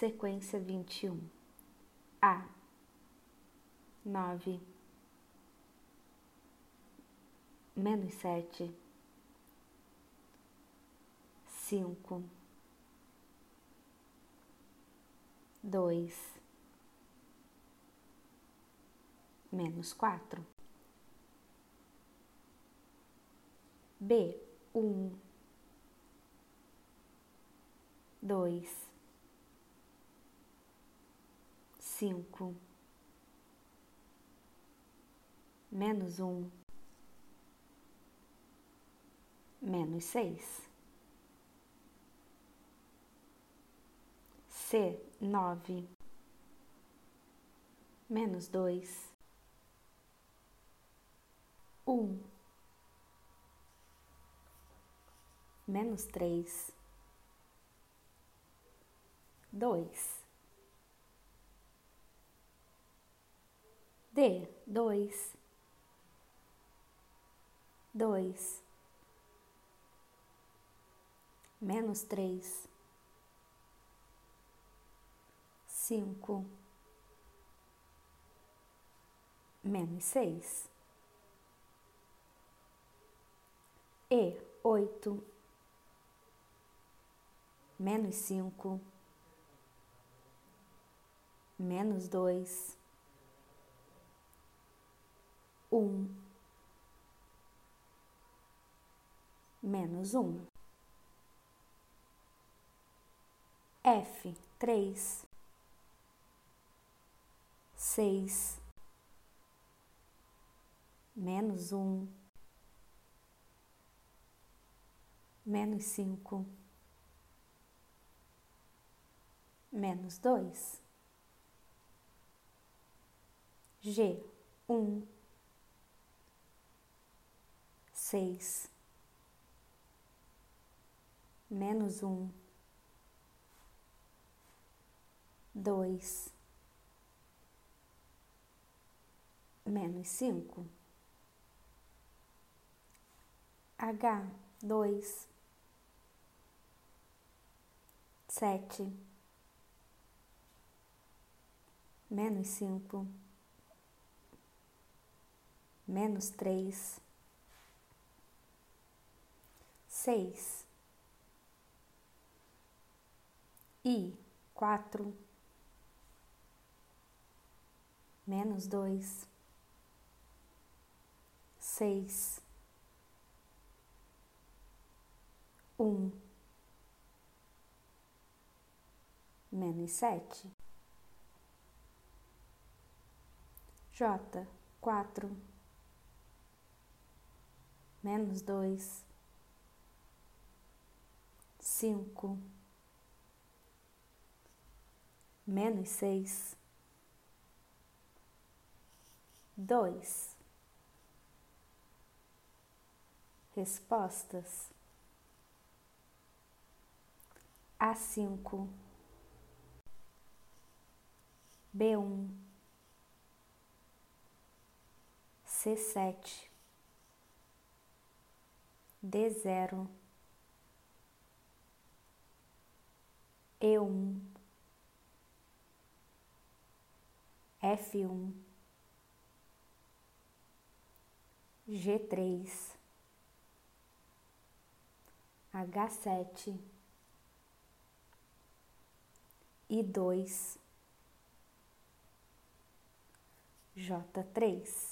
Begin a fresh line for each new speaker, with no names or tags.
sequência 21. A 9 menos 7, 5, 2, menos 4. B 1, 2, 5, menos 1, menos 6. C 9, menos 2, 1, menos 3, 2. D 2, 2, menos 3, 5, menos 6. E 8, menos 5, menos 2, 1, menos 1. F 3, 6, menos 1, menos 5, menos 2. G 1, 6, menos 1, 2, menos 5. H 2, 7, menos 5, menos 3, 6. I 4, menos 2, 6, 1, menos 7. J 4, menos 2, 5, menos 6, 2. Respostas: A5, B1, C7, D0, E1, F1, G3, H7, I2, J3.